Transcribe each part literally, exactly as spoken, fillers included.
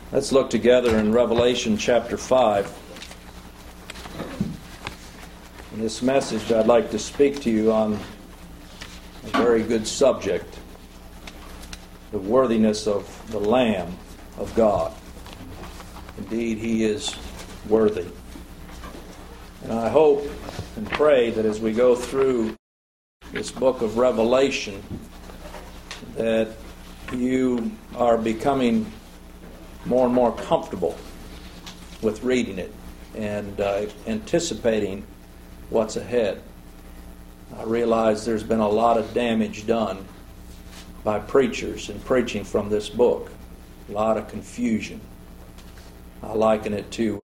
Let's look together in Revelation chapter five. In this message, I'd like to speak to you on a very good subject, the worthiness of the Lamb of God. Indeed, He is worthy. And I hope and pray that as we go through this book of Revelation, that you are becoming more and more comfortable with reading it and uh, anticipating what's ahead. I realize there's been a lot of damage done by preachers in preaching from this book. A lot of confusion. I liken it to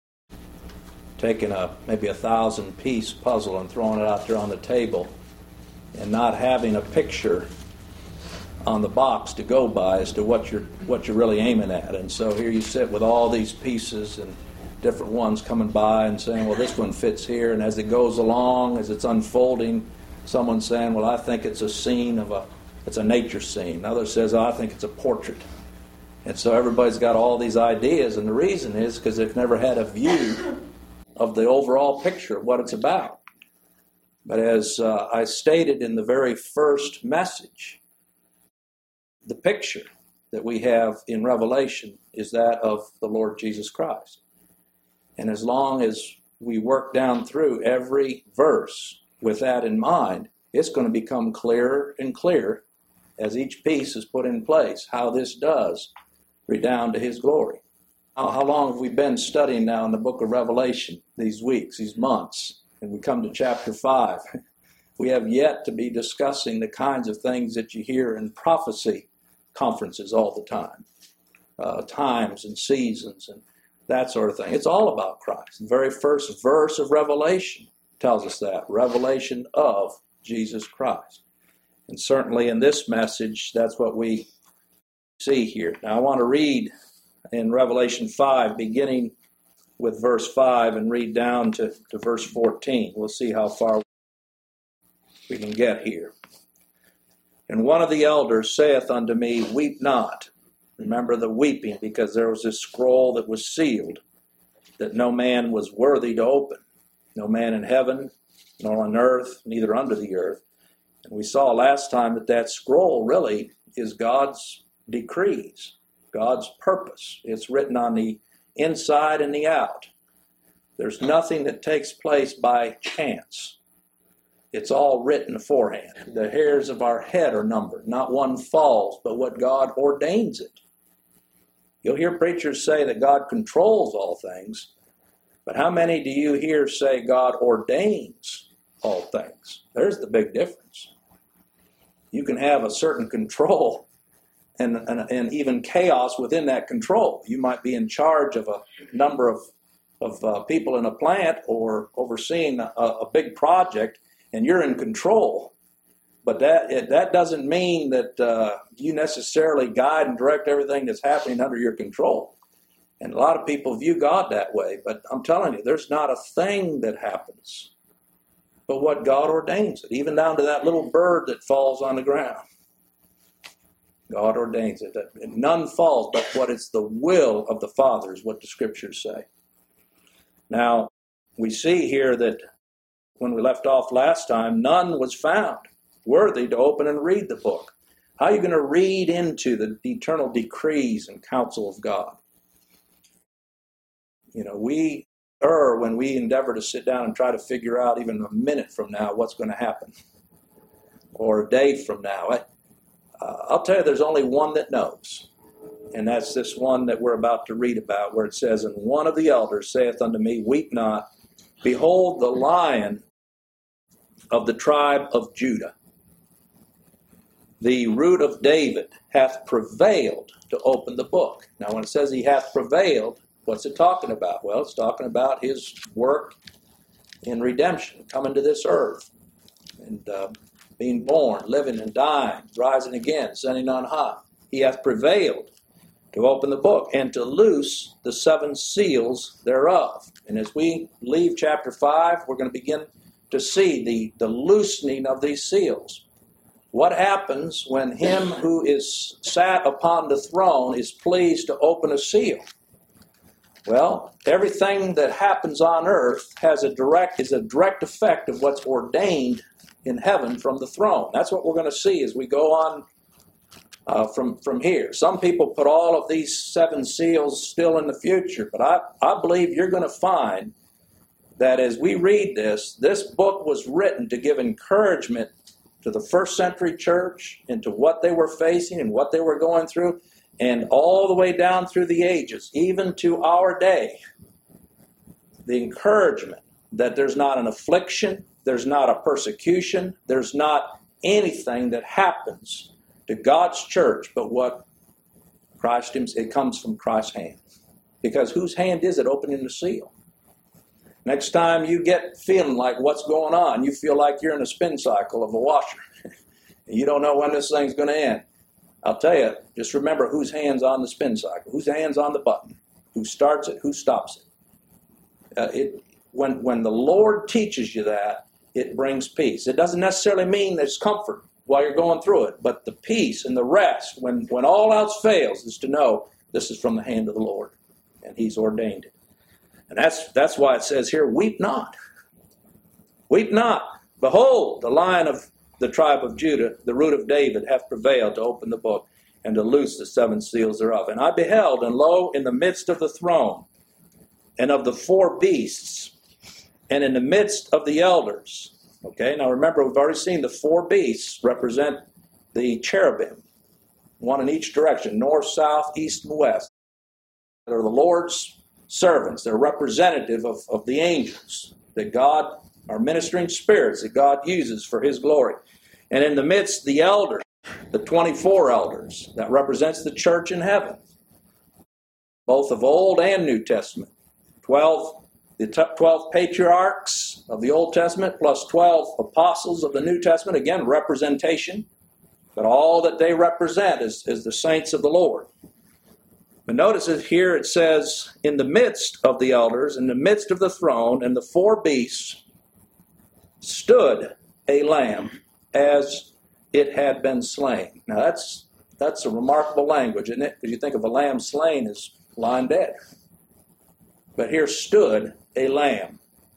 taking a maybe a thousand piece puzzle and throwing it out there on the table and not having a picture on the box to go by as to what you're what you're really aiming at. And so here you sit with all these pieces and different ones coming by and saying, well, this one fits here. And as it goes along, as it's unfolding, someone's saying, well, I think it's a scene of a it's a nature scene. Another says, oh, I think it's a portrait. And so everybody's got all these ideas, and the reason is because they've never had a view of the overall picture of what it's about. But as uh, I stated in the very first message, the picture that we have in Revelation is that of the Lord Jesus Christ. And as long as we work down through every verse with that in mind, it's going to become clearer and clearer as each piece is put in place, how this does redound to His glory. How, how long have we been studying now in the book of Revelation, these weeks, these months? And we come to chapter five. We have yet to be discussing the kinds of things that you hear in prophecy conferences all the time, uh, times and seasons and that sort of thing. It's all about Christ. The very first verse of Revelation tells us that, revelation of Jesus Christ. And certainly in this message, that's what we see here. Now I want to read in Revelation five, beginning with verse five and read down to, to verse fourteen. We'll see how far we can get here. And one of the elders saith unto me, Weep not. Remember the weeping, because there was this scroll that was sealed, that no man was worthy to open. No man in heaven, nor on earth, neither under the earth. And we saw last time that that scroll really is God's decrees, God's purpose. It's written on the inside and the out. There's nothing that takes place by chance. It's all written beforehand. The hairs of our head are numbered. Not one falls, but what God ordains it. You'll hear preachers say that God controls all things, but how many do you hear say God ordains all things? There's the big difference. You can have a certain control and, and, and even chaos within that control. You might be in charge of a number of, of uh, people in a plant or overseeing a, a big project, and you're in control, but that it, that doesn't mean that uh, you necessarily guide and direct everything that's happening under your control. And a lot of people view God that way, but I'm telling you, there's not a thing that happens but what God ordains it, even down to that little bird that falls on the ground. God ordains it. None falls but what is the will of the Father, is what the Scriptures say. Now, we see here that when we left off last time, none was found worthy to open and read the book. How are you going to read into the eternal decrees and counsel of God? You know, we err when we endeavor to sit down and try to figure out even a minute from now what's going to happen, or a day from now. I, uh, I'll tell you, there's only one that knows, and that's this one that we're about to read about, where it says, And one of the elders saith unto me, Weep not. Behold, the Lion of the tribe of Judah, the root of David, hath prevailed to open the book. Now, when it says he hath prevailed, what's it talking about? Well, it's talking about his work in redemption, coming to this earth, and uh, being born, living and dying, rising again, ascending on high. He hath prevailed to open the book and to loose the seven seals thereof. And as we leave chapter five, we're going to begin to see the, the loosening of these seals. What happens when him who is sat upon the throne is pleased to open a seal? Well, everything that happens on earth has a direct is a direct effect of what's ordained in heaven from the throne. That's what we're going to see as we go on uh, from, from here. Some people put all of these seven seals still in the future, but I, I believe you're going to find that as we read this, this book was written to give encouragement to the first century church into what they were facing and what they were going through, and all the way down through the ages, even to our day. The encouragement that there's not an affliction, there's not a persecution, there's not anything that happens to God's church but what Christ himself, it comes from Christ's hand. Because whose hand is it opening the seal? Next time you get feeling like what's going on, you feel like you're in a spin cycle of a washer, and you don't know when this thing's going to end. I'll tell you, just remember whose hand's on the spin cycle, whose hand's on the button, who starts it, who stops it. Uh, it when, when the Lord teaches you that, it brings peace. It doesn't necessarily mean there's comfort while you're going through it, but the peace and the rest, when, when all else fails, is to know this is from the hand of the Lord, and he's ordained it. And that's that's why it says here, weep not. Weep not. Behold, the Lion of the tribe of Judah, the root of David, hath prevailed to open the book and to loose the seven seals thereof. And I beheld, and lo, in the midst of the throne, and of the four beasts, and in the midst of the elders. Okay, now remember, we've already seen the four beasts represent the cherubim, one in each direction, north, south, east, and west. They're the Lord's servants. They're representative of, of the angels that God, are ministering spirits that God uses for his glory. And in the midst, the elders, the twenty-four elders, that represents the church in heaven, both of Old and New Testament. Twelve, the twelve patriarchs of the Old Testament plus twelve apostles of the New Testament, again, representation, but all that they represent is, is the saints of the Lord. But notice it here it says, in the midst of the elders, in the midst of the throne, and the four beasts, stood a lamb as it had been slain. Now that's that's a remarkable language, isn't it? Because you think of a lamb slain as lying dead. But here stood a lamb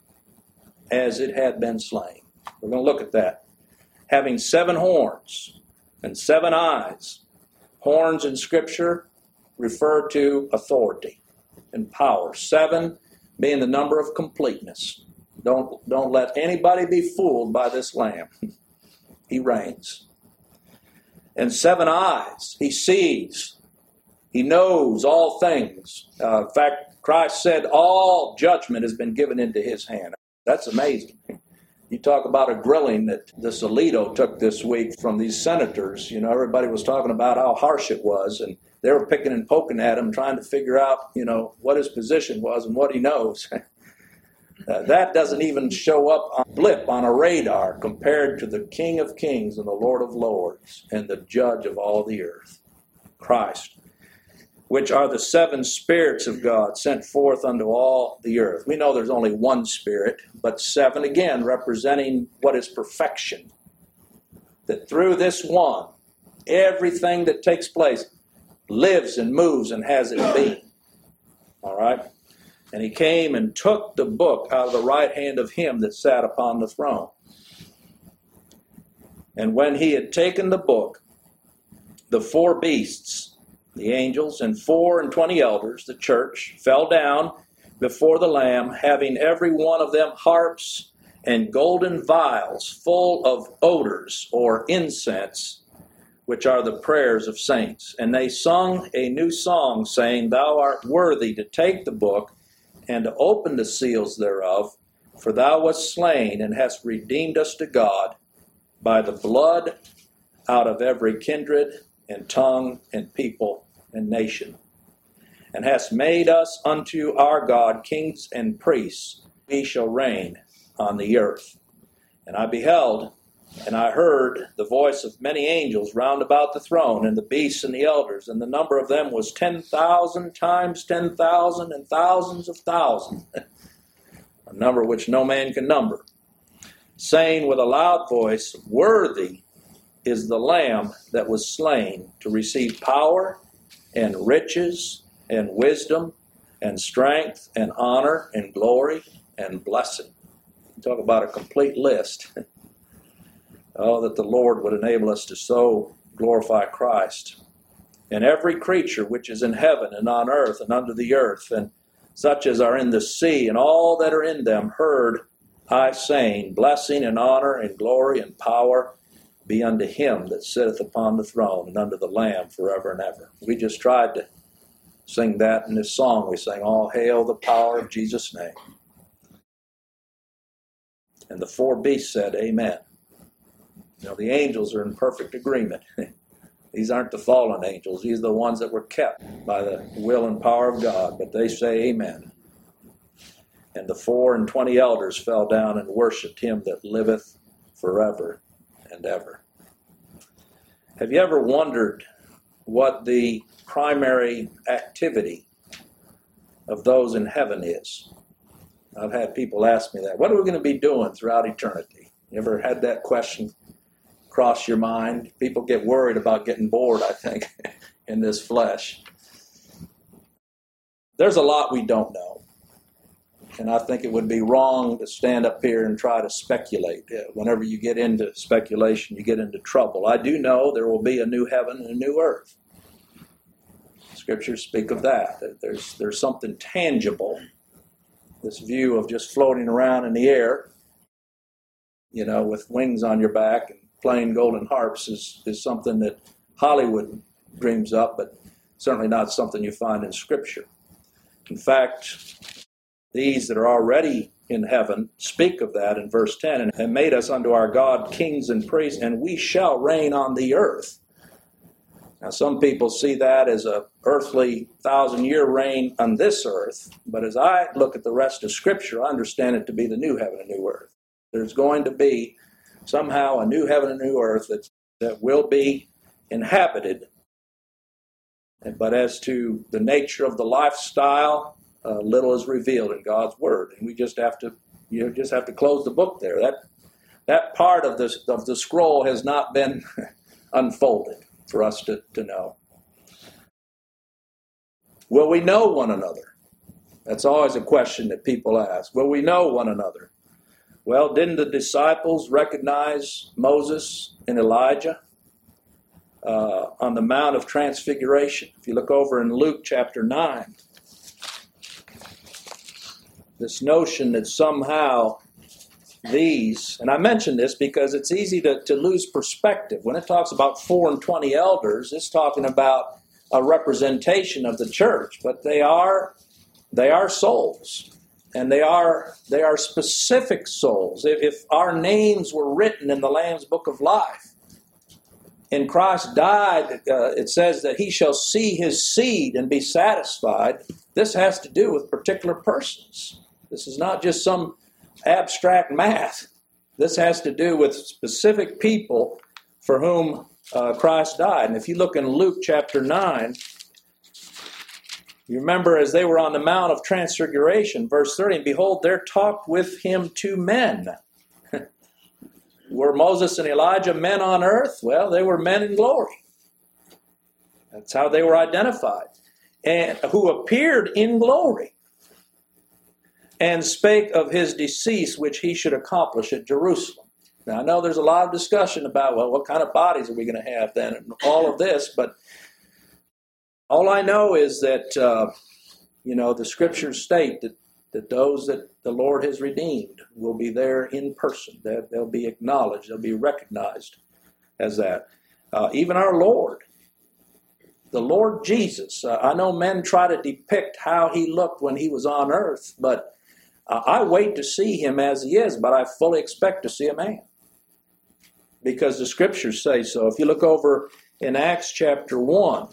as it had been slain. We're going to look at that. Having seven horns and seven eyes. Horns in Scripture refer to authority and power. Seven being the number of completeness. Don't, don't let anybody be fooled by this lamb. He reigns. And seven eyes. He sees. He knows all things. Uh, in fact, Christ said all judgment has been given into his hand. That's amazing. You talk about a grilling that this Alito took this week from these senators. You know, everybody was talking about how harsh it was, and they were picking and poking at him, trying to figure out, you know, what his position was and what he knows. uh, that doesn't even show up on a blip on a radar compared to the King of Kings and the Lord of Lords and the Judge of all the earth, Christ, which are the seven spirits of God sent forth unto all the earth. We know there's only one spirit, but seven again representing what is perfection. That through this one, everything that takes place lives and moves and has its being. All right? And he came and took the book out of the right hand of him that sat upon the throne. And when he had taken the book, the four beasts, the angels, and four and twenty elders, the church, fell down before the Lamb, having every one of them harps and golden vials full of odors or incense, which are the prayers of saints. And they sung a new song, saying, Thou art worthy to take the book and to open the seals thereof, for thou wast slain and hast redeemed us to God by the blood out of every kindred and tongue and people and nation, and hast made us unto our God kings and priests. We shall reign on the earth. And I beheld, and I heard the voice of many angels round about the throne, and the beasts and the elders, and the number of them was ten thousand times ten thousand and thousands of thousands, a number which no man can number, saying with a loud voice, Worthy is the Lamb that was slain to receive power and riches and wisdom and strength and honor and glory and blessing. Talk about a complete list. Oh, that the Lord would enable us to so glorify Christ. And every creature which is in heaven and on earth and under the earth, and such as are in the sea, and all that are in them, heard I saying, blessing and honor and glory and power be unto him that sitteth upon the throne and unto the Lamb forever and ever. We just tried to sing that in this song. We sang, all hail the power of Jesus' name. And the four beasts said, amen. You know, the angels are in perfect agreement. These aren't the fallen angels. These are the ones that were kept by the will and power of God. But they say amen. And the four and twenty elders fell down and worshipped him that liveth forever and ever. Have you ever wondered what the primary activity of those in heaven is? I've had people ask me that. What are we going to be doing throughout eternity? You ever had that question cross your mind? People get worried about getting bored, I think, in this flesh. There's a lot we don't know. And I think it would be wrong to stand up here and try to speculate. Whenever you get into speculation, you get into trouble. I do know there will be a new heaven and a new earth. Scriptures speak of that. There's, there's something tangible. This view of just floating around in the air, you know, with wings on your back and playing golden harps is, is something that Hollywood dreams up, but certainly not something you find in Scripture. In fact, these that are already in heaven speak of that in verse ten, and have made us unto our God kings and priests, and we shall reign on the earth. Now, some people see that as a earthly thousand-year reign on this earth, but as I look at the rest of Scripture, I understand it to be the new heaven and new earth. There's going to be somehow a new heaven and new earth that, that will be inhabited. But as to the nature of the lifestyle, uh, little is revealed in God's Word, and we just have to, you know, just have to close the book there. That that part of the of the scroll has not been unfolded for us to, to know. Will we know one another? That's always a question that people ask. Will we know one another? Well, didn't the disciples recognize Moses and Elijah uh, on the Mount of Transfiguration? If you look over in Luke chapter nine, this notion that somehow these, and I mention this because it's easy to, to lose perspective. When it talks about four and twenty elders, it's talking about a representation of the church, but they are they are souls, and they are they are specific souls. If, if our names were written in the Lamb's Book of Life, and Christ died, uh, it says that he shall see his seed and be satisfied. This has to do with particular persons. This is not just some abstract math. This has to do with specific people for whom uh, Christ died. And if you look in Luke chapter nine, you remember as they were on the Mount of Transfiguration, verse thirty, and behold, there talked with him two men. Were Moses and Elijah men on earth? Well, they were men in glory. That's how they were identified. And who appeared in glory, and spake of his decease, which he should accomplish at Jerusalem. Now, I know there's a lot of discussion about, well, what kind of bodies are we going to have then, and all of this, but all I know is that, uh, you know, the Scriptures state that, that those that the Lord has redeemed will be there in person. They'll, they'll be acknowledged. They'll be recognized as that. Uh, even our Lord, the Lord Jesus, uh, I know men try to depict how he looked when he was on earth, but Uh, I wait to see him as he is, but I fully expect to see a man, because the Scriptures say so. If you look over in Acts chapter one,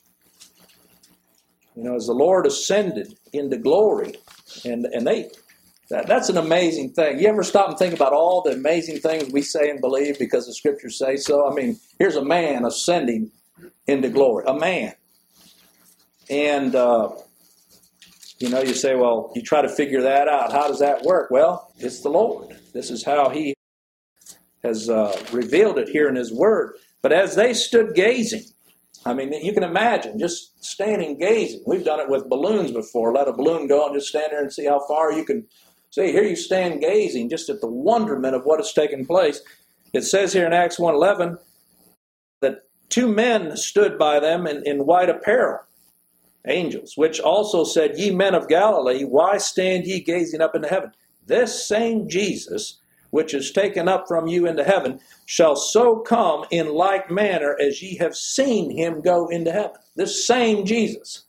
you know, as the Lord ascended into glory, and and they, that, that's an amazing thing. You ever stop and think about all the amazing things we say and believe because the Scriptures say so? I mean, here's a man ascending into glory, a man. And, uh, you know, you say, well, you try to figure that out. How does that work? Well, it's the Lord. This is how he has uh, revealed it here in His Word. But as they stood gazing, I mean, you can imagine just standing gazing. We've done it with balloons before. Let a balloon go and just stand there and see how far you can see. Here you stand gazing just at the wonderment of what has taken place. It says here in Acts one eleven that two men stood by them in, in white apparel, angels, which also said, "Ye men of Galilee, why stand ye gazing up into heaven? This same Jesus, which is taken up from you into heaven, shall so come in like manner as ye have seen him go into heaven." This same Jesus.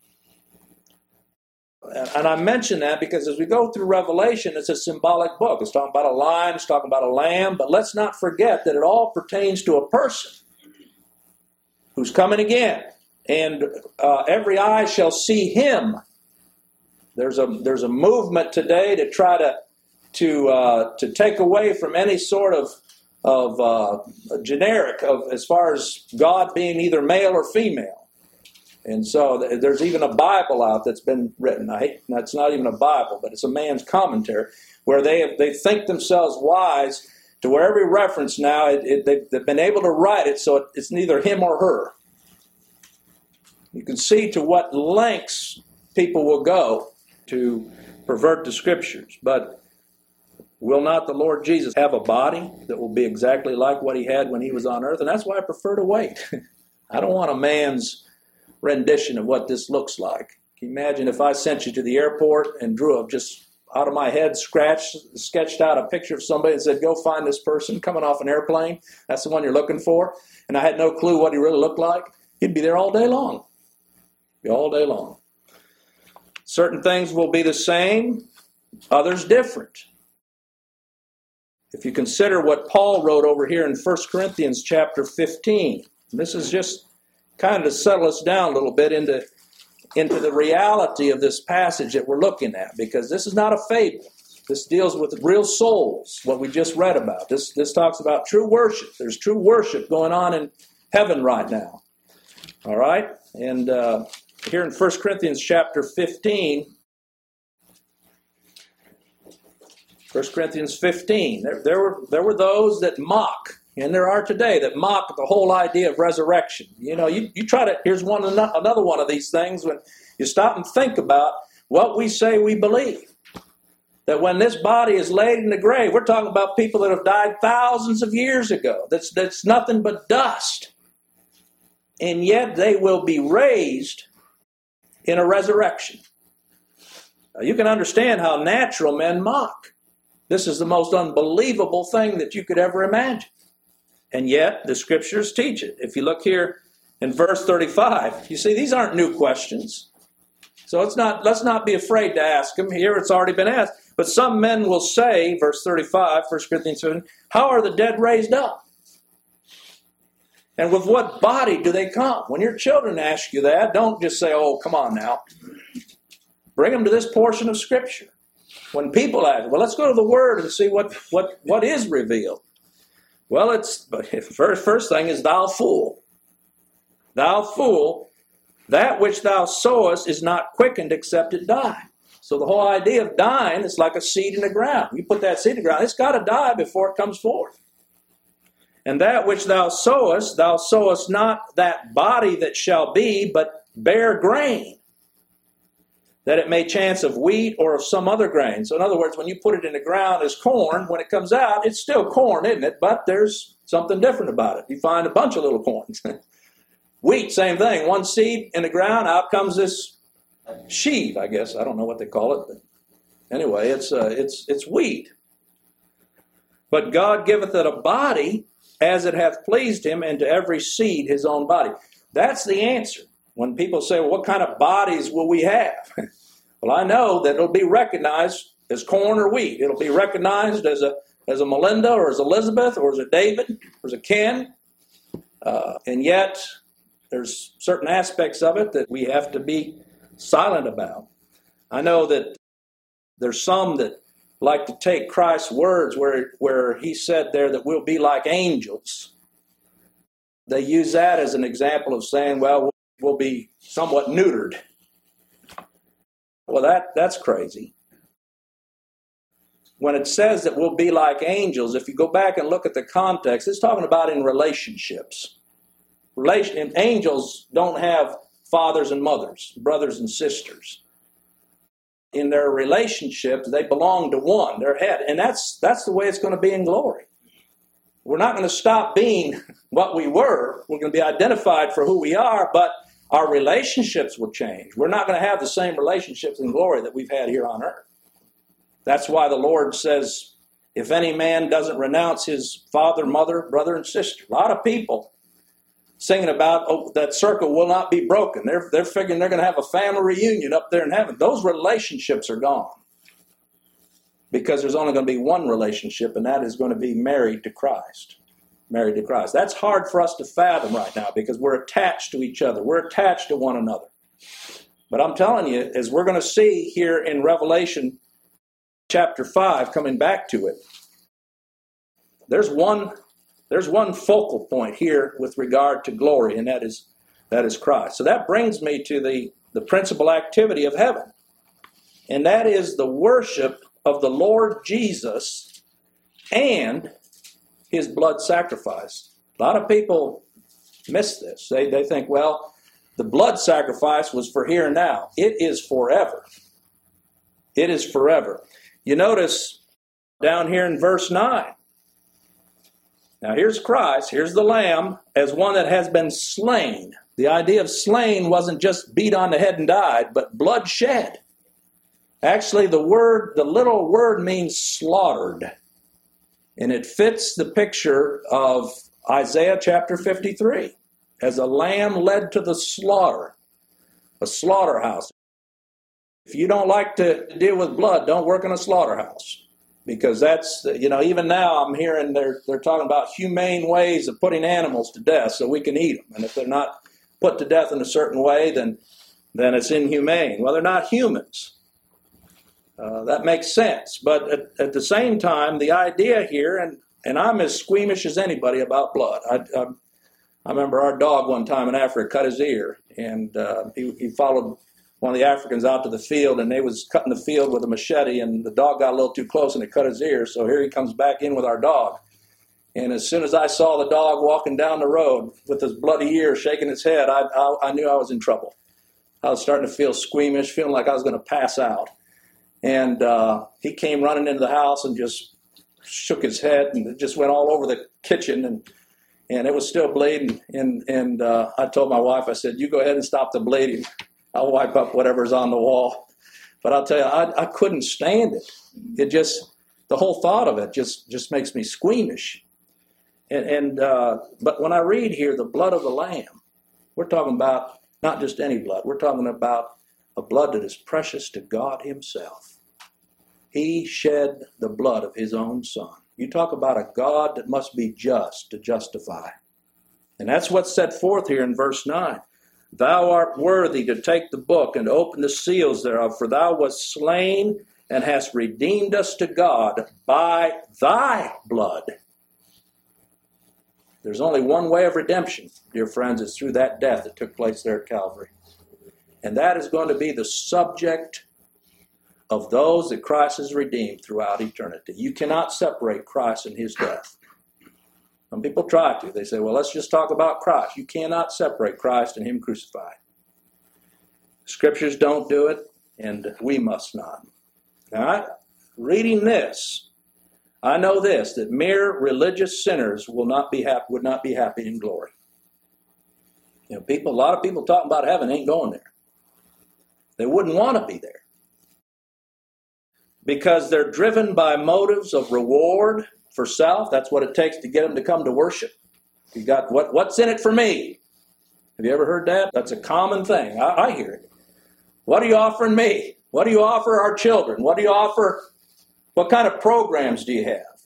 And I mention that because as we go through Revelation, it's a symbolic book. It's talking about a lion, it's talking about a lamb, but let's not forget that it all pertains to a person who's coming again. And uh, every eye shall see him. There's a there's a movement today to try to to uh, to take away from any sort of of uh, generic of as far as God being either male or female. And so there's even a Bible out that's been written. I hate, that's not even a Bible, but it's a man's commentary where they have, they think themselves wise to where every reference now it, it, they've, they've been able to write it so it, it's neither him or her. You can see to what lengths people will go to pervert the Scriptures. But will not the Lord Jesus have a body that will be exactly like what he had when he was on earth? And that's why I prefer to wait. I don't want a man's rendition of what this looks like. Can you imagine if I sent you to the airport and drew a just out of my head, scratched, sketched out a picture of somebody and said, "Go find this person coming off an airplane. That's the one you're looking for." And I had no clue what he really looked like. He'd be there all day long. Be all day long. Certain things will be the same, others different. If you consider what Paul wrote over here in First Corinthians chapter fifteen, this is just kind of to settle us down a little bit into, into the reality of this passage that we're looking at, because this is not a fable. This deals with real souls, what we just read about. This, this talks about true worship. There's true worship going on in heaven right now. All right? And uh, here in First Corinthians chapter fifteen, First Corinthians fifteen, there, there, were, there were those that mock. And there are today that mock the whole idea of resurrection. You know, you, you try to, here's one another one of these things when you stop and think about what we say we believe. That when this body is laid in the grave, we're talking about people that have died thousands of years ago. That's, that's nothing but dust. And yet they will be raised in a resurrection. Now, you can understand how natural men mock. This is the most unbelievable thing that you could ever imagine. And yet, the Scriptures teach it. If you look here in verse thirty-five, you see these aren't new questions. So it's not. Let's not be afraid to ask them. Here it's already been asked. But some men will say, verse thirty-five, First Corinthians seven, "How are the dead raised up? And with what body do they come?" When your children ask you that, don't just say, "Oh, come on now." Bring them to this portion of Scripture. When people ask, well, let's go to the Word and see what, what, what is revealed. Well, it's first, first thing is, "Thou fool, thou fool, that which thou sowest is not quickened except it die." So the whole idea of dying is like a seed in the ground. You put that seed in the ground, it's got to die before it comes forth. "And that which thou sowest, thou sowest not that body that shall be, but bare grain, that it may chance of wheat or of some other grain." So in other words, when you put it in the ground as corn, when it comes out, it's still corn, isn't it? But there's something different about it. You find a bunch of little corns. Wheat, same thing. One seed in the ground, out comes this sheave, I guess. I don't know what they call it. But anyway, it's, uh, it's, it's wheat. "But God giveth it a body as it hath pleased him, and to every seed his own body." That's the answer. When people say, "Well, what kind of bodies will we have?" Well, I know that it'll be recognized as corn or wheat. It'll be recognized as a as a Melinda or as Elizabeth or as a David or as a Ken. Uh, and yet, there's certain aspects of it that we have to be silent about. I know that there's some that like to take Christ's words where, where he said there that we'll be like angels. They use that as an example of saying, well, will be somewhat neutered. Well, that, that's crazy. when it says that we'll be like angels, if you go back and look at the context, it's talking about in relationships. Relation, and angels don't have fathers and mothers, brothers and sisters. In their relationships, they belong to one, their head. And that's that's the way it's going to be in glory. We're not going to stop being what we were. We're going to be identified for who we are, but our relationships will change. We're not going to have the same relationships in glory that we've had here on earth. That's why the Lord says, if any man doesn't renounce his father, mother, brother, and sister. A lot of people singing about, oh, that circle will not be broken. They're, they're figuring they're going to have a family reunion up there in heaven. Those relationships are gone. Because there's only going to be one relationship, and that is going to be married to Christ. Married to Christ. That's hard for us to fathom right now because we're attached to each other. We're attached to one another. But I'm telling you, as we're going to see here in Revelation chapter five, coming back to it, there's one, there's one focal point here with regard to glory, and that is, that is Christ. So that brings me to the, the principal activity of heaven, and that is the worship of the Lord Jesus and his blood sacrifice. A lot of people miss this. They, they think, well, the blood sacrifice was for here and now. It is forever. It is forever. You notice down here in verse nine. Now here's Christ, here's the Lamb, as one that has been slain. The idea of slain wasn't just beat on the head and died, but blood shed. Actually, the word, the little word means slaughtered. And it fits the picture of Isaiah chapter fifty-three. As a lamb led to the slaughter, a slaughterhouse. If you don't like to deal with blood, don't work in a slaughterhouse. Because that's, you know, even now I'm hearing they're, they're talking about humane ways of putting animals to death so we can eat them. And if they're not put to death in a certain way, then, then it's inhumane. Well, they're not humans. Uh, that makes sense. But at, at the same time, the idea here, and, and I'm as squeamish as anybody about blood. I, I, I remember our dog one time in Africa cut his ear, and uh, he, he followed one of the Africans out to the field, and they was cutting the field with a machete, and the dog got a little too close, and it cut his ear. So here he comes back in with our dog. And as soon as I saw the dog walking down the road with his bloody ear shaking its head, I, I, I knew I was in trouble. I was starting to feel squeamish, feeling like I was going to pass out. And uh, he came running into the house and just shook his head, and it just went all over the kitchen, and and it was still bleeding. And, and uh, I told my wife, I said, you go ahead and stop the bleeding. I'll wipe up whatever's on the wall. But I'll tell you, I, I couldn't stand it. It just, the whole thought of it just, just makes me squeamish. And, and uh, but when I read here, the blood of the Lamb, we're talking about not just any blood. We're talking about a blood that is precious to God himself. He shed the blood of his own son. You talk about a God that must be just to justify. And that's what's set forth here in verse nine. Thou art worthy to take the book and open the seals thereof, for thou wast slain and hast redeemed us to God by thy blood. There's only one way of redemption, dear friends, is through that death that took place there at Calvary. And that is going to be the subject of those that Christ has redeemed throughout eternity. You cannot separate Christ and his death. Some people try to. They say, well, let's just talk about Christ. You cannot separate Christ and him crucified. Scriptures don't do it, and we must not. Now, reading this, I know this, that mere religious sinners will not be happy, would not be happy in glory. You know, people, a lot of people talking about heaven ain't going there. They wouldn't want to be there. Because they're driven by motives of reward for self. That's what it takes to get them to come to worship. You got, what, what's in it for me? Have you ever heard that? That's a common thing. I, I hear it. What are you offering me? What do you offer our children? What do you offer? What kind of programs do you have?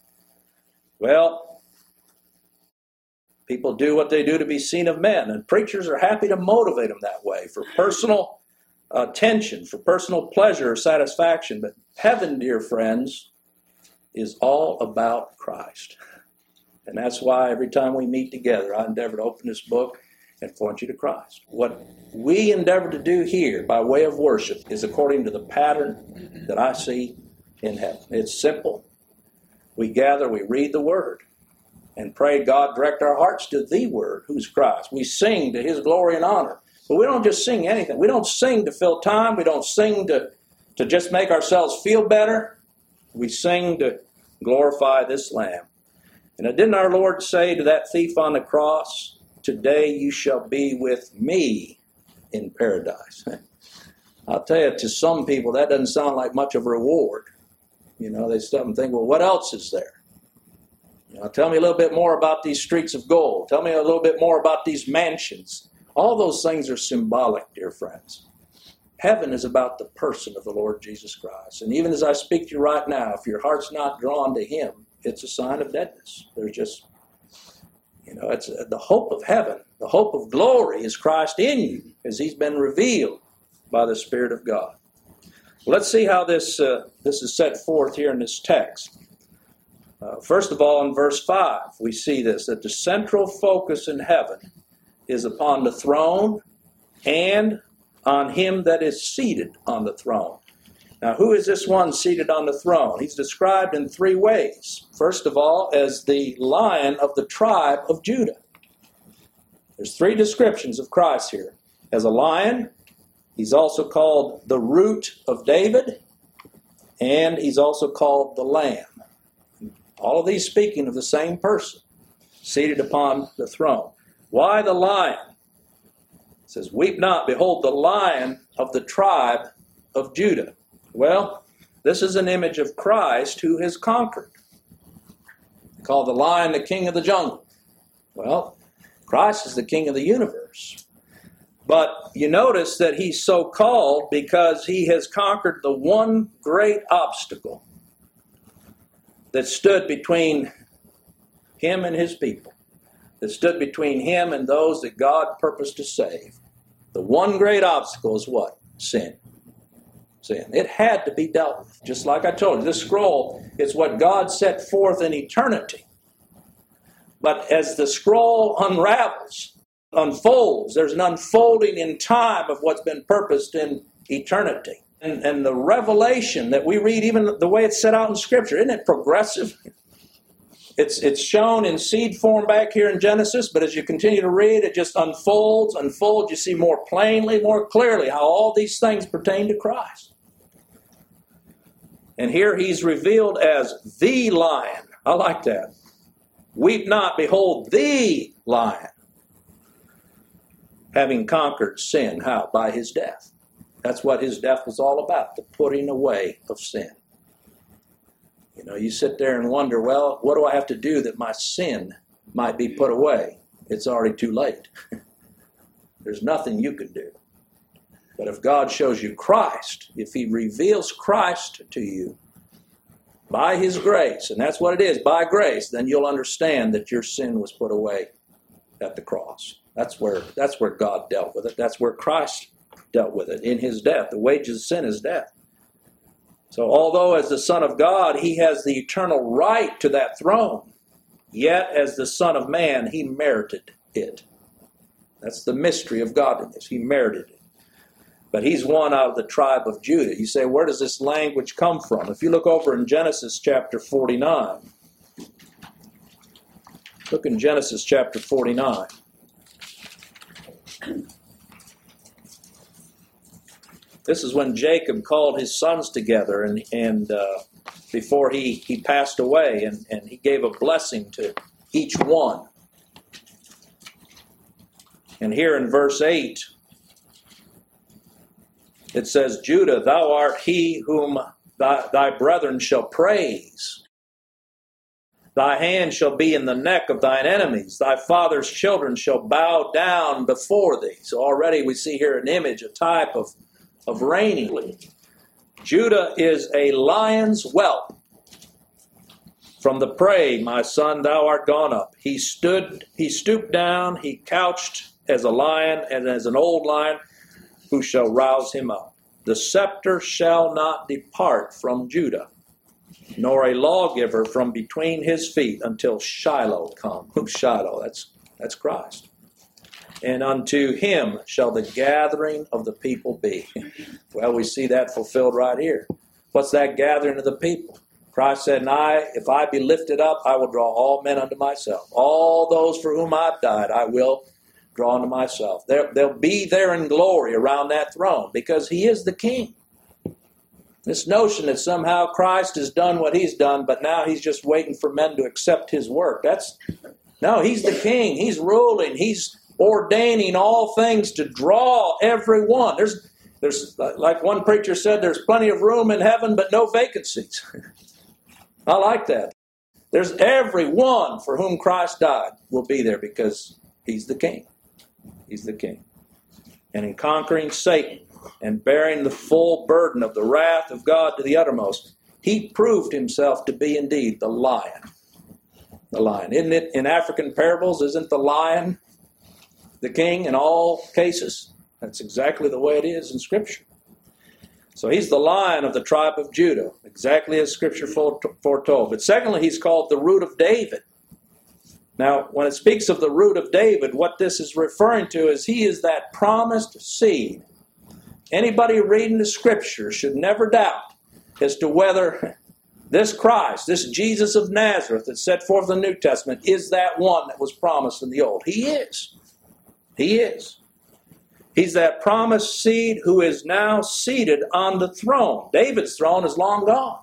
Well, people do what they do to be seen of men, and preachers are happy to motivate them that way for personal attention, for personal pleasure or satisfaction. But heaven, dear friends, is all about Christ. And that's why every time we meet together, I endeavor to open this book and point you to Christ. What we endeavor to do here by way of worship is according to the pattern that I see in heaven. It's simple. We gather, we read the Word, and pray God direct our hearts to the Word, who's Christ. We sing to His glory and honor. But we don't just sing anything. We don't sing to fill time. We don't sing to, to just make ourselves feel better. We sing to glorify this Lamb. And didn't our Lord say to that thief on the cross, today you shall be with me in paradise? I'll tell you, to some people, that doesn't sound like much of a reward. You know, they stop and think, well, what else is there? You know, tell me a little bit more about these streets of gold. Tell me a little bit more about these mansions. All those things are symbolic, dear friends. Heaven is about the person of the Lord Jesus Christ. And even as I speak to you right now, if your heart's not drawn to Him, it's a sign of deadness. There's just, you know, it's the hope of heaven. The hope of glory is Christ in you as He's been revealed by the Spirit of God. Let's see how this uh, this is set forth here in this text. Uh, first of all, in verse five, we see this, that the central focus in heaven is upon the throne and on Him that is seated on the throne. Now, who is this one seated on the throne? He's described in three ways. First of all, as the Lion of the tribe of Judah. There's three descriptions of Christ here. As a lion, He's also called the Root of David, and He's also called the Lamb. All of these speaking of the same person, seated upon the throne. Why the lion? It says, weep not, behold the Lion of the tribe of Judah. Well, this is an image of Christ who has conquered. Called the Lion the King of the jungle. Well, Christ is the King of the universe. But you notice that He's so called because He has conquered the one great obstacle that stood between Him and His people, that stood between Him and those that God purposed to save. The one great obstacle is what? Sin. Sin. It had to be dealt with. Just like I told you, this scroll is what God set forth in eternity. But as the scroll unravels, unfolds, there's an unfolding in time of what's been purposed in eternity. And, and the revelation that we read, even the way it's set out in Scripture, isn't it progressive? It's, it's shown in seed form back here in Genesis, but as you continue to read, it just unfolds, unfolds. You see more plainly, more clearly how all these things pertain to Christ. And here He's revealed as the Lion. I like that. Weep not, behold the Lion, having conquered sin. How? By His death. That's what His death was all about, the putting away of sin. You know, you sit there and wonder, well, what do I have to do that my sin might be put away? It's already too late. There's nothing you can do. But if God shows you Christ, if He reveals Christ to you by His grace, and that's what it is, by grace, then you'll understand that your sin was put away at the cross. That's where, that's where God dealt with it. That's where Christ dealt with it in His death. The wages of sin is death. So although as the Son of God, He has the eternal right to that throne, yet as the Son of Man, He merited it. That's the mystery of godliness. He merited it. But He's one out of the tribe of Judah. You say, where does this language come from? If you look over in Genesis chapter forty-nine, look in Genesis chapter forty-nine. This is when Jacob called his sons together and, and uh, before he, he passed away, and, and he gave a blessing to each one. And here in verse eight, it says, Judah, thou art he whom thy, thy brethren shall praise. Thy hand shall be in the neck of thine enemies. Thy father's children shall bow down before thee. So already we see here an image, a type of of reigning. Judah is a lion's whelp. From the prey, my son, thou art gone up. He stood, he stooped down, he couched as a lion, and as an old lion, who shall rouse him up? The scepter shall not depart from Judah, nor a lawgiver from between his feet until Shiloh come. Who's Shiloh? That's, that's Christ. And unto Him shall the gathering of the people be. Well, we see that fulfilled right here. What's that? Gathering of the people. Christ said, and I, if I be lifted up, I will draw all men unto myself. All those for whom I've died, I will draw unto myself. They'll, they'll be there in glory around that throne because he is the king. This notion that somehow Christ has done what he's done, but now he's just waiting for men to accept his work. That's no, he's the king. He's ruling. He's ordaining all things to draw everyone. There's, there's like one preacher said, there's plenty of room in heaven, but no vacancies. I like that. There's everyone for whom Christ died will be there because he's the king. He's the king. And in conquering Satan and bearing the full burden of the wrath of God to the uttermost, he proved himself to be indeed the lion. The lion. Isn't it in African parables, isn't the lion the king in all cases? That's exactly the way it is in Scripture. So he's the lion of the tribe of Judah, exactly as Scripture foretold. But secondly, he's called the root of David. Now, when it speaks of the root of David, what this is referring to is he is that promised seed. Anybody reading the Scripture should never doubt as to whether this Christ, this Jesus of Nazareth that's set forth in the New Testament, is that one that was promised in the Old. He is. He is. He's that promised seed who is now seated on the throne. David's throne is long gone.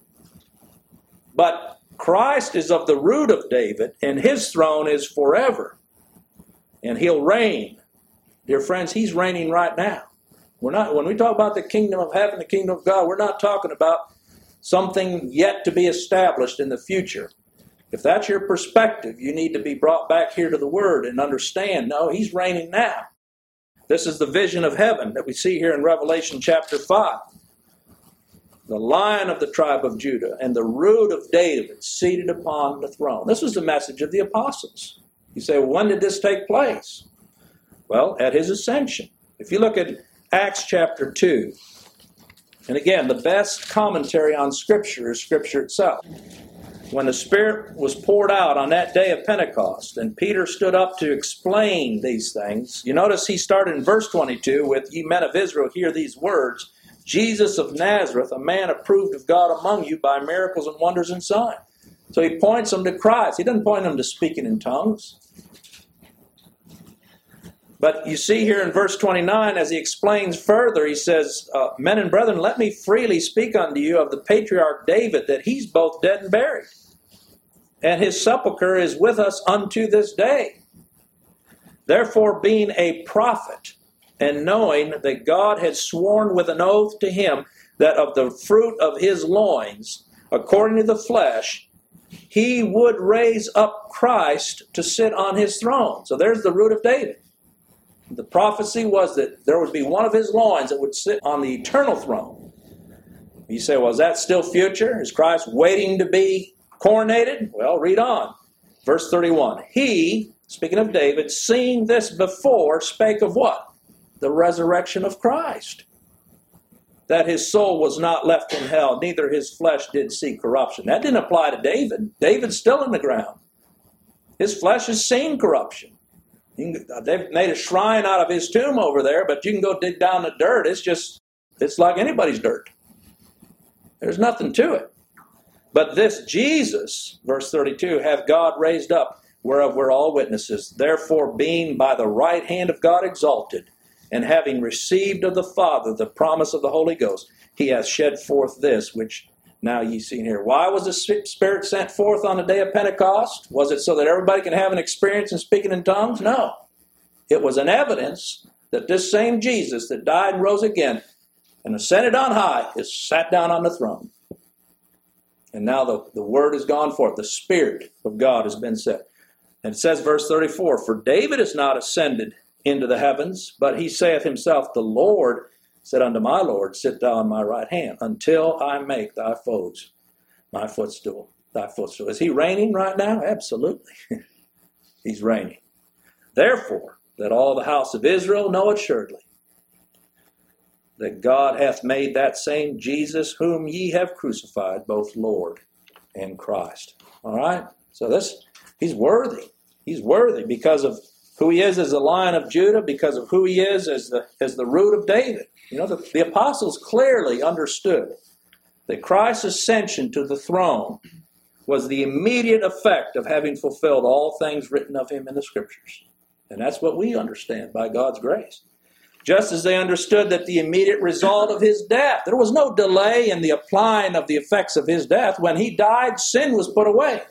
But Christ is of the root of David, and his throne is forever. And he'll reign. Dear friends, he's reigning right now. We're not, when we talk about the kingdom of heaven, the kingdom of God, we're not talking about something yet to be established in the future. If that's your perspective, you need to be brought back here to the Word and understand, no, he's reigning now. This is the vision of heaven that we see here in Revelation chapter five. The Lion of the tribe of Judah and the root of David seated upon the throne. This was the message of the apostles. You say, well, when did this take place? Well, at his ascension. If you look at Acts chapter two, and again, the best commentary on Scripture is Scripture itself. When the Spirit was poured out on that day of Pentecost, and Peter stood up to explain these things, you notice he started in verse twenty-two with, ye men of Israel, hear these words, Jesus of Nazareth, a man approved of God among you by miracles and wonders and signs. So he points them to Christ. He doesn't point them to speaking in tongues. But you see here in verse twenty-nine, as he explains further, he says, uh, men and brethren, let me freely speak unto you of the patriarch David, that he's both dead and buried. And his sepulchre is with us unto this day. Therefore, being a prophet, and knowing that God had sworn with an oath to him that of the fruit of his loins, according to the flesh, he would raise up Christ to sit on his throne. So there's the root of David. The prophecy was that there would be one of his loins that would sit on the eternal throne. You say, well, is that still future? Is Christ waiting to be coronated? Well, read on. Verse thirty-one. He, speaking of David, seeing this before, spake of what? The resurrection of Christ. That his soul was not left in hell, neither his flesh did see corruption. That didn't apply to David. David's still in the ground. His flesh has seen corruption. You can, they've made a shrine out of his tomb over there, but you can go dig down the dirt. It's just, it's like anybody's dirt. There's nothing to it. But this Jesus, verse thirty-two, hath God raised up, whereof we're all witnesses. Therefore, being by the right hand of God exalted, and having received of the Father the promise of the Holy Ghost, he hath shed forth this, which now ye see here. Why was the Spirit sent forth on the day of Pentecost? Was it so that everybody can have an experience in speaking in tongues? No. It was an evidence that this same Jesus that died and rose again and ascended on high is sat down on the throne. And now the, the word has gone forth. The Spirit of God has been set. And it says, verse thirty-four, for David is not ascended into the heavens, but he saith himself, the Lord said unto my Lord, sit thou on my right hand, until I make thy foes my footstool, thy footstool. Is he reigning right now? Absolutely. He's reigning. Therefore, that all the house of Israel know it surely, that God hath made that same Jesus whom ye have crucified, both Lord and Christ. All right? So this, he's worthy. He's worthy because of who he is as the Lion of Judah, because of who he is as the as the root of David. You know, the, the apostles clearly understood that Christ's ascension to the throne was the immediate effect of having fulfilled all things written of him in the Scriptures. And that's what we understand by God's grace. Just as they understood that the immediate result of his death, there was no delay in the applying of the effects of his death. When he died, sin was put away.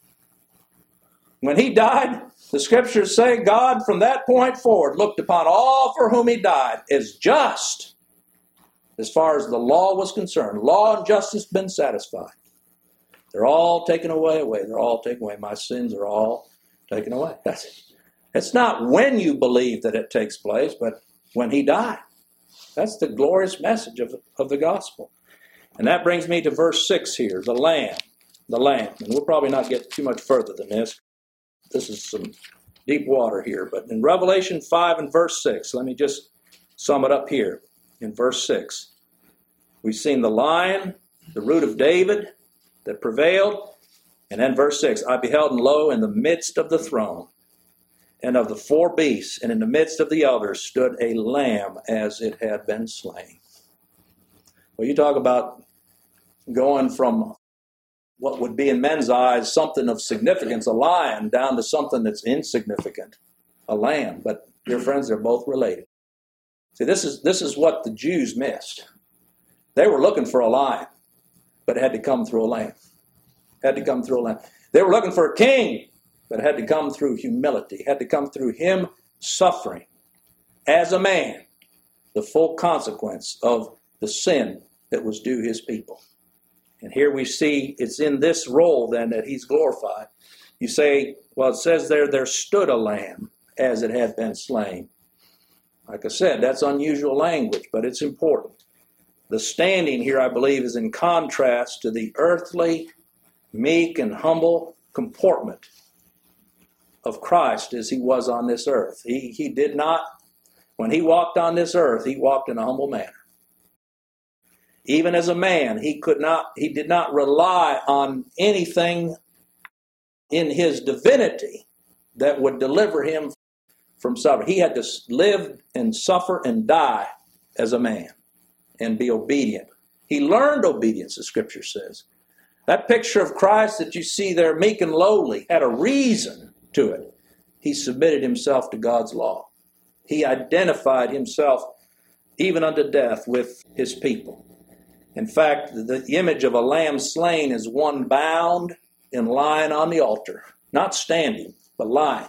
When he died, the Scriptures say God from that point forward looked upon all for whom he died as just as far as the law was concerned. Law and justice been satisfied. They're all taken away, away. They're all taken away. My sins are all taken away. That's it. It's not when you believe that it takes place, but when he died. That's the glorious message of, of the gospel. And that brings me to verse six here, the Lamb. The Lamb. And we'll probably not get too much further than this. This is some deep water here. But in Revelation five and verse six, let me just sum it up here. In verse six, we've seen the Lion, the root of David that prevailed. And then verse six, I beheld, and lo, in the midst of the throne, and of the four beasts, and in the midst of the elders, stood a lamb as it had been slain. Well, you talk about going from what would be in men's eyes something of significance, a lion, down to something that's insignificant, a lamb. But, dear friends, they're both related. See, this is, this is what the Jews missed. They were looking for a lion, but it had to come through a lamb. It had to come through a lamb. They were looking for a king, but it had to come through humility. It had to come through him suffering as a man the full consequence of the sin that was due his people. And here we see it's in this role then that he's glorified. You say, well, it says there, there stood a lamb as it had been slain. Like I said, that's unusual language, but it's important. The standing here, I believe, is in contrast to the earthly, meek, and humble comportment of Christ as he was on this earth. He, he did not, when he walked on this earth, he walked in a humble manner. Even as a man, he could not, he did not rely on anything in his divinity that would deliver him from suffering. He had to live and suffer and die as a man and be obedient. He learned obedience, the Scripture says. That picture of Christ that you see there, meek and lowly, had a reason to it. He submitted himself to God's law. He identified himself, even unto death, with his people. In fact, the image of a lamb slain is one bound and lying on the altar. Not standing, but lying.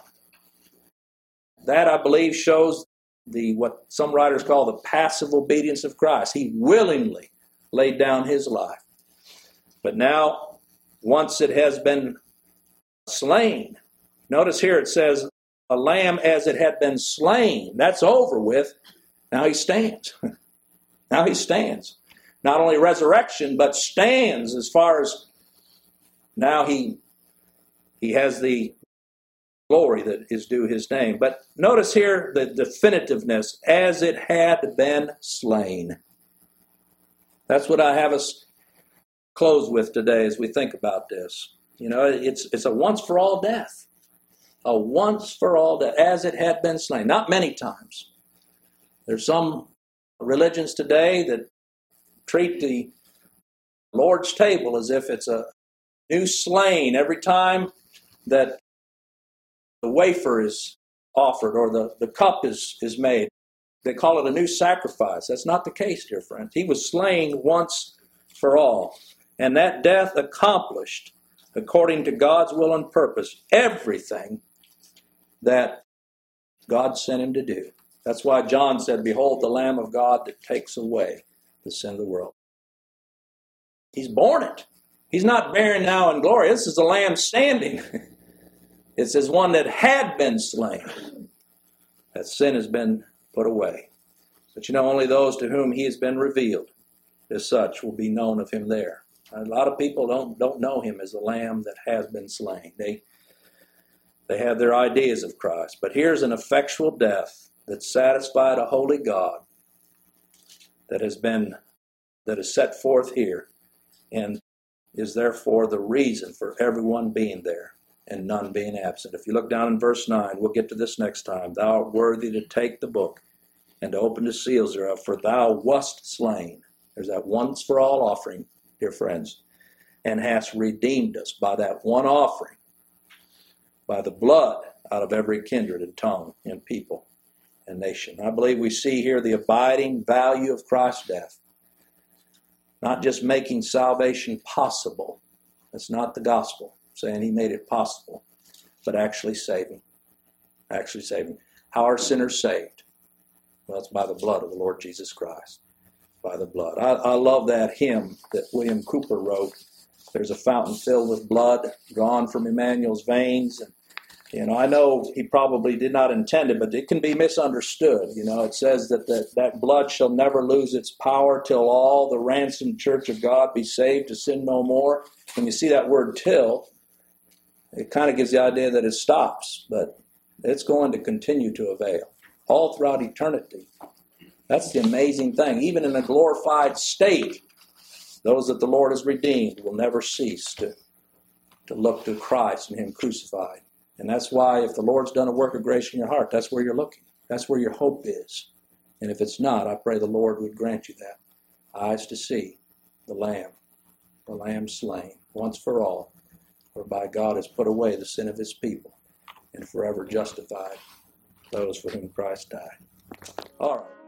That, I believe, shows the what some writers call the passive obedience of Christ. He willingly laid down his life. But now, once it has been slain, notice here it says, a lamb as it had been slain. That's over with. Now he stands. Now he stands. Not only resurrection, but stands as far as now he, he has the glory that is due his name. But notice here the definitiveness, as it had been slain. That's what I have us close with today as we think about this. You know, it's it's a once-for-all death. A once-for-all death, as it had been slain. Not many times. There's some religions today that treat the Lord's table as if it's a new slain every time that the wafer is offered or the, the cup is, is made. They call it a new sacrifice. That's not the case, dear friends. He was slain once for all. And that death accomplished, according to God's will and purpose, everything that God sent him to do. That's why John said, behold the Lamb of God that takes away the sin of the world. He's borne it. He's not bearing now in glory. This is the Lamb standing. It says one that had been slain. That sin has been put away. But you know, only those to whom he has been revealed as such will be known of him there. A lot of people don't, don't know him as the Lamb that has been slain. They, they have their ideas of Christ. But here's an effectual death that satisfied a holy God that has been, that is set forth here and is therefore the reason for everyone being there and none being absent. If you look down in verse nine, we'll get to this next time. Thou art worthy to take the book and to open the seals thereof, for thou wast slain. There's that once for all offering dear friends, and hast redeemed us by that one offering, by the blood out of every kindred and tongue and people and nation. I believe we see here the abiding value of Christ's death. Not just making salvation possible. That's not the gospel, saying he made it possible, but actually saving. Actually saving. How are sinners saved? Well, it's by the blood of the Lord Jesus Christ. By the blood. I, I love that hymn that William Cooper wrote. There's a fountain filled with blood drawn from Emmanuel's veins. And, you know, I know he probably did not intend it, but it can be misunderstood. You know, it says that that, that blood shall never lose its power till all the ransomed church of God be saved to sin no more. When you see that word till, it kind of gives the idea that it stops, but it's going to continue to avail all throughout eternity. That's the amazing thing. Even in a glorified state, those that the Lord has redeemed will never cease to, to look to Christ and him crucified. And that's why if the Lord's done a work of grace in your heart, that's where you're looking. That's where your hope is. And if it's not, I pray the Lord would grant you that. Eyes to see the Lamb, the Lamb slain, once for all, whereby God has put away the sin of his people and forever justified those for whom Christ died. All right.